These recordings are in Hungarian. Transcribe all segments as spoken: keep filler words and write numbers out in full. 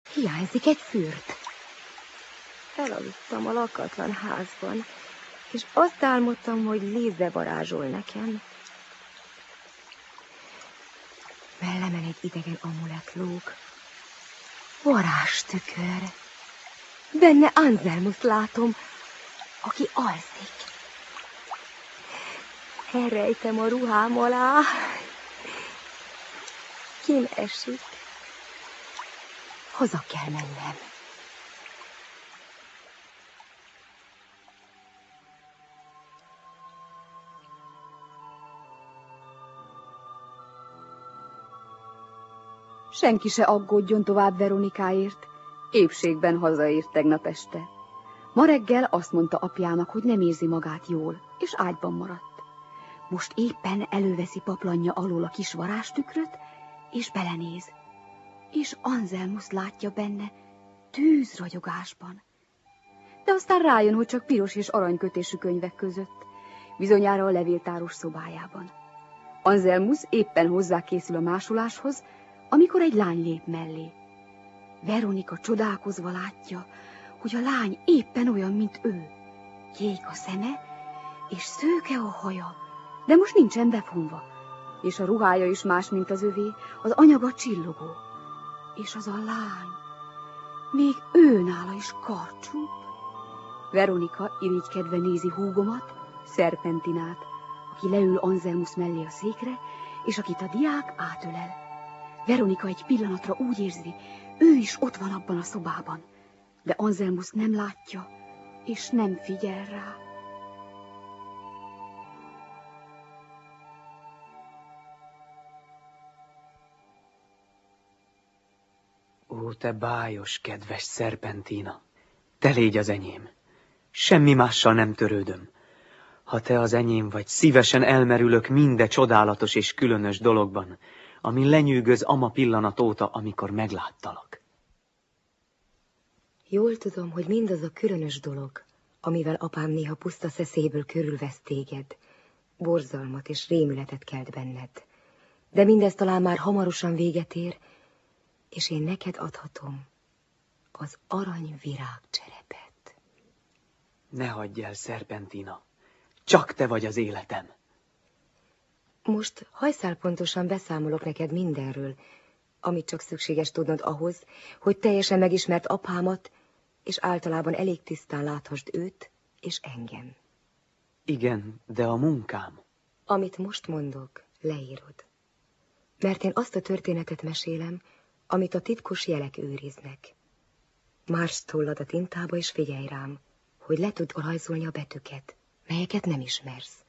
Hiányzik egy fürt. Elaludtam a lakatlan házban, és azt álmodtam, hogy Líze varázsol nekem. Mellemen egy idegen amulett lóg. Varázstükör. Benne Anselmust látom, aki alszik. Elrejtem a ruhám alá. Kin esik. Haza kell mennem. Senki se aggódjon tovább Veronikáért. Épségben hazaért tegnap este. Ma reggel azt mondta apjának, hogy nem érzi magát jól, és ágyban maradt. Most éppen előveszi paplanja alól a kis varázstükröt, és belenéz. És Anselmust látja benne, tűzragyogásban. De aztán rájön, hogy csak piros és aranykötésű könyvek között, bizonyára a levéltáros szobájában. Anselmus éppen hozzákészül a másoláshoz, amikor egy lány lép mellé. Veronika csodálkozva látja, hogy a lány éppen olyan, mint ő. Kék a szeme, és szőke a haja, de most nincsen befonva. És a ruhája is más, mint az övé, az anyaga csillogó. És az a lány, még őnála is karcsú. Veronika irigykedve nézi húgomat, Szerpentinát, aki leül Anselmus mellé a székre, és akit a diák átölel. Veronika egy pillanatra úgy érzi, ő is ott van abban a szobában, de Anselmus nem látja, és nem figyel rá. Ó, te bájos, kedves Szerpentina, te légy az enyém. Semmi mással nem törődöm. Ha te az enyém vagy, szívesen elmerülök minde csodálatos és különös dologban, ami lenyűgöz ama pillanat óta, amikor megláttalak. Jól tudom, hogy mindaz a különös dolog, amivel apám néha puszta szeszéből körülvesz téged, borzalmat és rémületet kelt benned. De mindez talán már hamarosan véget ér, és én neked adhatom az aranyvirágcserepet. Ne hagyj el, Szerpentina, csak te vagy az életem. Most hajszálpontosan beszámolok neked mindenről, amit csak szükséges tudnod ahhoz, hogy teljesen megismert apámat, és általában elég tisztán láthassd őt és engem. Igen, de a munkám. Amit most mondok, leírod. Mert én azt a történetet mesélem, amit a titkos jelek őriznek. Mársz tollad a tintába, és figyelj rám, hogy le tud rajzolni a betűket, melyeket nem ismersz.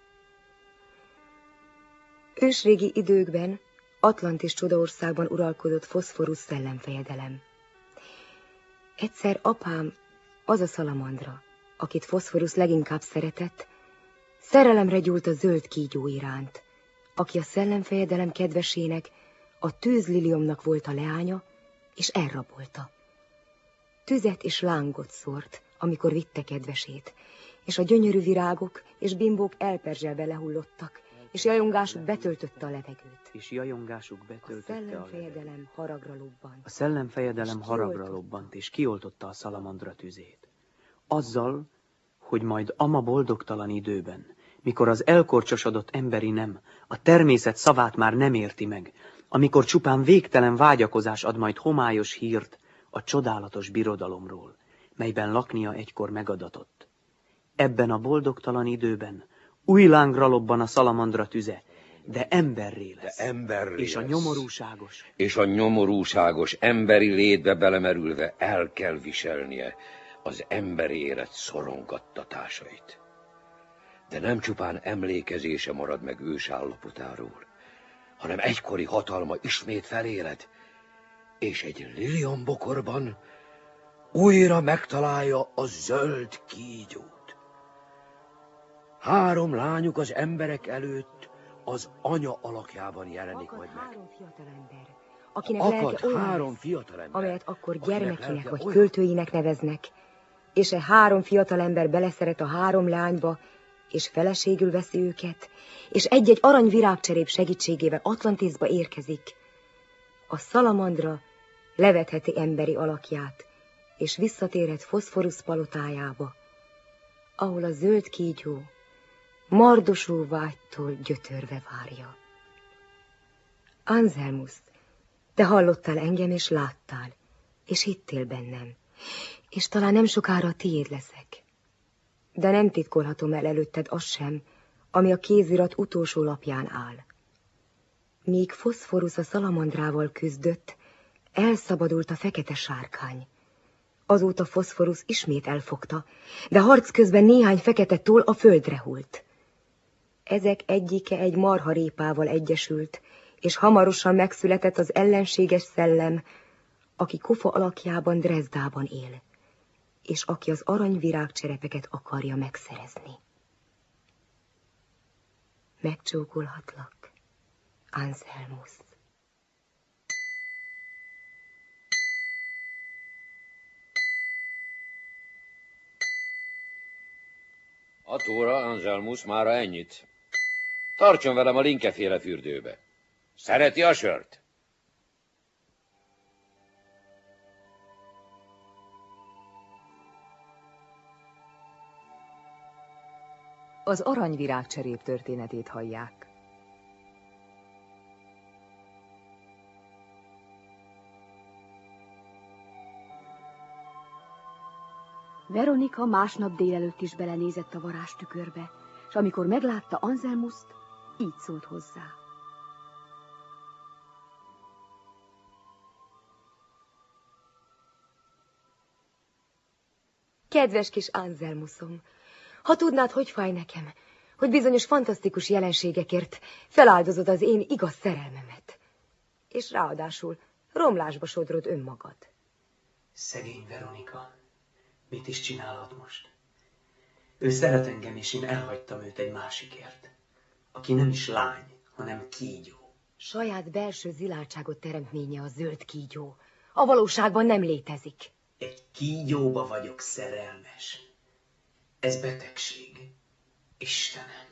Ősrégi időkben Atlantis csodaországban uralkodott Foszforusz szellemfejedelem. Egyszer apám, az a szalamandra, akit Foszforusz leginkább szeretett, szerelemre gyúlt a zöld kígyó iránt, aki a szellemfejedelem kedvesének, a tűzliliomnak volt a leánya, és elrabolta. Tüzet és lángot szórt, amikor vitte kedvesét, és a gyönyörű virágok és bimbók elperzselve lehullottak, és jajongásuk betöltötte a levegőt. És jajongásuk betöltötte a szellemfejedelem haragra lobbant. A szellemfejedelem haragra lobbant, és kioltotta a szalamandra tüzét. Azzal, hogy majd ama boldogtalan időben, mikor az elkorcsosodott emberi nem, a természet szavát már nem érti meg, amikor csupán végtelen vágyakozás ad majd homályos hírt a csodálatos birodalomról, melyben laknia egykor megadatott. Ebben a boldogtalan időben új lángra lobban a szalamandra tüze, de emberré lesz. De emberré és lesz. a nyomorúságos. És a nyomorúságos emberi létbe belemerülve el kell viselnie az emberi élet szorongattatásait. De nem csupán emlékezése marad meg ősállapotáról, hanem egykori hatalma ismét feléled, és egy liliombokorban újra megtalálja a zöld kígyót. Három lányuk az emberek előtt az anya alakjában jelenik Akad majd meg. három fiatalember, akinek Akad lelke olyan három lesz, fiatalember, amelyet akkor akinek gyermekének lelke vagy olyan- költőinek neveznek, és e három fiatalember beleszeret a három lányba, és feleségül veszi őket, és egy-egy arany virágcserép segítségével Atlantisba érkezik. A szalamandra levetheti emberi alakját, és visszatérhet Foszforusz palotájába, ahol a zöld kígyó mardosó vágytól gyötörve várja. Anselmus, te hallottál engem, és láttál, és hittél bennem, és talán nem sokára a tiéd leszek. De nem titkolhatom el előtted azt sem, ami a kézirat utolsó lapján áll. Míg Foszforusz a szalamandrával küzdött, elszabadult a fekete sárkány. Azóta Foszforusz ismét elfogta, de harc közben néhány fekete toll a földre hult. Ezek egyike egy marharépával egyesült, és hamarosan megszületett az ellenséges szellem, aki Kofa alakjában Dresdában él, és aki az aranyvirágcserepeket akarja megszerezni. Megcsókolhatlak, Anselmus. Atóra, Anselmus, mára ennyit. Tartson velem a Linkeféle fürdőbe. Szereti a sört? Az aranyvirágcserép történetét hallják. Veronika másnap délelőtt is belenézett a varázstükörbe, és amikor meglátta Anselmust, így szólt hozzá. Kedves kis Anselmusom, ha tudnád, hogy fáj nekem, hogy bizonyos fantasztikus jelenségekért feláldozod az én igaz szerelmemet, és ráadásul romlásba sodrod önmagad. Szegény Veronika, mit is csinálhat most? Ő szeret engem, és én elhagytam őt egy másikért, aki nem is lány, hanem kígyó. Saját belső ziláltságot teremtménye a zöld kígyó. A valóságban nem létezik. Egy kígyóba vagyok szerelmes. Ez betegség. Istenem.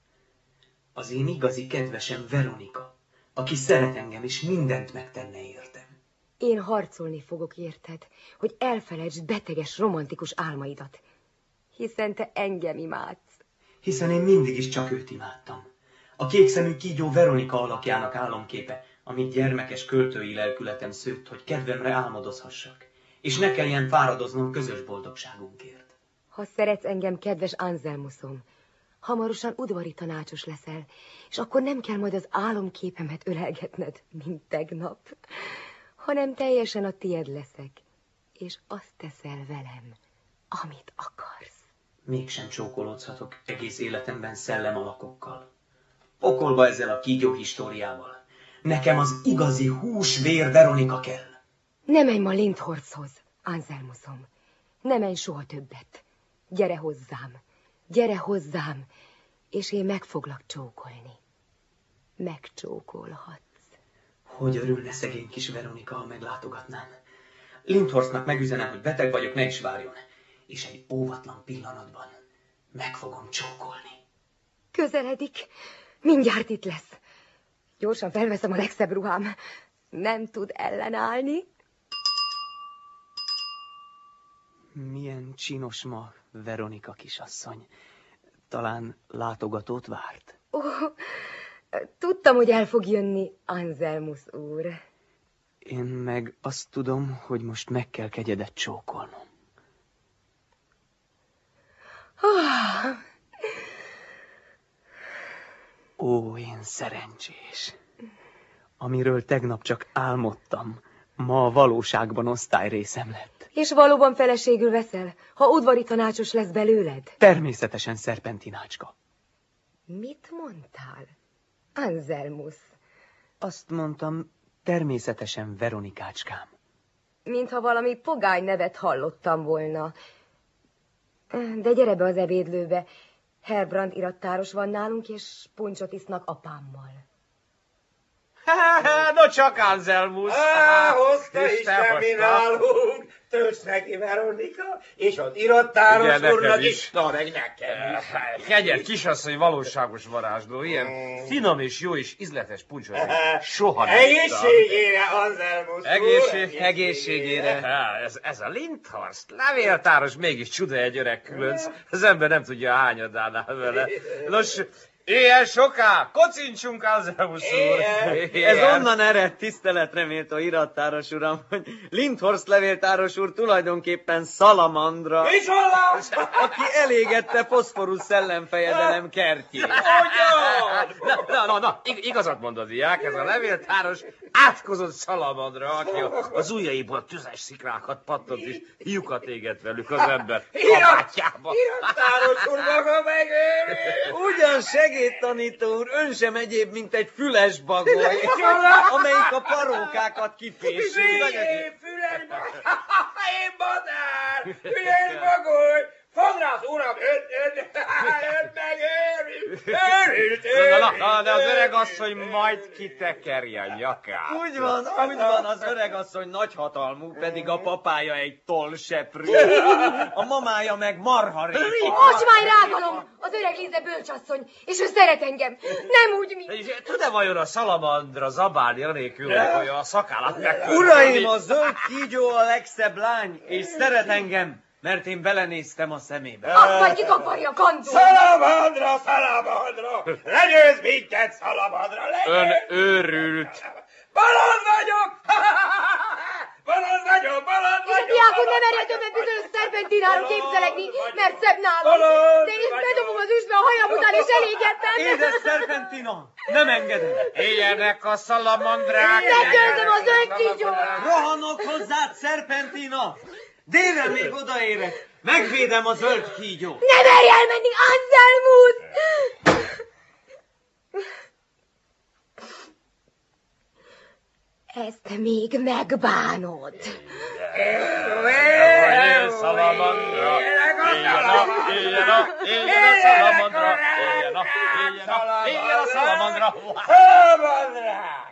Az én igazi kedvesem Veronika, aki szeret engem, és mindent megtenne értem. Én harcolni fogok érted, hogy elfelejtsd beteges, romantikus álmaidat, hiszen te engem imádsz. Hiszen én mindig is csak őt imádtam. A kékszemű kígyó Veronika alakjának álomképe, amit gyermekes költői lelkületem szőtt, hogy kedvemre álmodozhassak, és ne kelljen fáradoznom közös boldogságunkért. Ha szeretsz engem, kedves Anselmusom, hamarosan udvari tanácsos leszel, és akkor nem kell majd az álomképemet ölelgetned, mint tegnap, hanem teljesen a tied leszek, és azt teszel velem, amit akarsz. Mégsem csókolódhatok egész életemben szellemalakokkal. Pokolba ezzel a kígyó históriával. Nekem az igazi húsvér Veronika kell. Ne menj ma Lindhorsthoz, Anselmusom. Ne menj soha többet. Gyere hozzám, gyere hozzám, és én meg foglak csókolni. Megcsókolhatsz. Hogy örülne szegény kis Veronika, ha meglátogatnám. Lindhorstnak megüzenem, hogy beteg vagyok, ne is várjon. És egy óvatlan pillanatban meg fogom csókolni. Közeledik, mindjárt itt lesz. Gyorsan felveszem a legszebb ruhám. Nem tud ellenállni. Milyen csinos ma Veronika kisasszony. Talán látogatót várt? Ó, tudtam, hogy el fog jönni, Anselmus úr. Én meg azt tudom, hogy most meg kell kegyedet csókolnom. Ah. Ó, én szerencsés. Amiről tegnap csak álmodtam, ma a valóságban osztályrészem lett. És valóban feleségül veszel, ha udvari tanácsos lesz belőled? Természetesen szerpentinácska. Mit mondtál, Anselmus? Azt mondtam, természetesen Veronikácskám. Mintha valami pogány nevet hallottam volna. De gyere be az ebédlőbe. Herbrand irattáros van nálunk, és puncsot isznak apámmal. No csak Anselmus. Á, hozta Isten mi nálunk. Tölts neki, Veronika, és az irattáros úrnak is, na meg nekem is. Kegyed, kisasszony, valóságos varázsló, ilyen finom és jó és ízletes puncsot soha nem Egészségére, Anselmus úr! Egészség, egészségére. Ez, ez a Lindhorst levéltáros mégis csuda egy öreg különc. Az ember nem tudja a hányadánál vele. Nos, éjjel soká, kocincsunk, Anselmus úr. Ez onnan ered, tiszteletre méltó irattáros uram, hogy Lindhorst levéltáros úr tulajdonképpen szalamandra, Micsoda? aki elégette foszforusz szellemfejedelem kertjét. Na, na, na, na, ig- igazat mondod, diák, ez a levéltáros átkozott szalamandra, aki az ujjaiból tüzes szikrákat pattott, és lyukat égett velük az ember kabátjába. Irattáros úr maga megőri! Ugyan segédtanító úr, ön sem egyéb, mint egy füles bagoly, amelyik a parókákat kifésül. Én füles bagoly! Én madár! Füles bagoly! Fogd rá az uram, öt, öt, öt megőri! Őrült, Na, na, na, de az öreg asszony majd kitekerje a nyakát. Úgy van, úgy van, az öregasszony nagyhatalmú, pedig a papája egy tollseprű, a mamája meg marharépa. Ocsmány rágalom! Az öreg Lize bölcsasszony, és ő szeret engem. Nem úgy, mint... És tud-e vajon a szalamandra zabálni anélkül, hogy a szakállat megtörni? Uraim, a zöld kígyó a legszebb lány, és szeret engem, mert én belenéztem a szemébe. Azt majd kikaparja a kancó! Szalamandra, szalamandra! Legyőz minket, szalamandra, legyőz! Ön őrült. Balond vagyok! Balond vagyok, balond vagyok! Diákon nem erje többet bizonyos szerpentináról képzelegni, mert szebb nálam. De én bedobom az üstbe a hajam után, és elégettem. Édes szerpentina, nem engedem. Éljenek a szalamandrák! Meggyőzöm az zöld kígyót! Rohanok hozzád, szerpentina! Délre még odaérek, megvédem a zöld kígyót. Ne merj elmenni, Anselmus! Ezt még megbánod. Éljen szalamandra! Éljen a, éljen a, éljen a szalamandra! Éljen a, éljen a, éljen a szalamandra! Szalamandrák!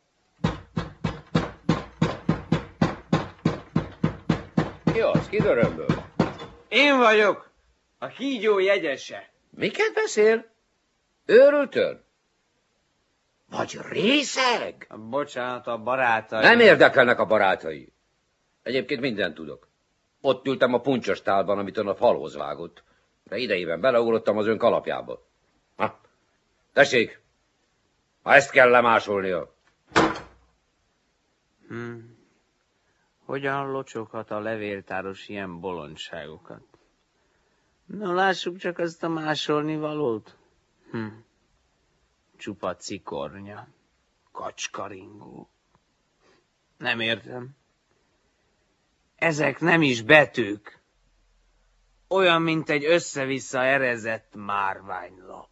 Ki az? Ki dörömböl? Én vagyok, a kígyó jegyese. Miket beszél? Őrültön? Vagy részeg? Bocsánat, a barátai. Nem érdekelnek a barátai. Egyébként mindent tudok. Ott ültem a puncsos tálban, amit ön a falhoz vágott. De idejében beleugrottam az ön kalapjába. Ha, tessék, ha ezt kell lemásolnia. Hmm. Hogyan locsoghat a levéltáros ilyen bolondságokat? Na, lássuk csak azt a másolni valót. Hm. Csupa cikornya, kacskaringó. Nem értem. Ezek nem is betűk. Olyan, mint egy össze-vissza erezett márványlap.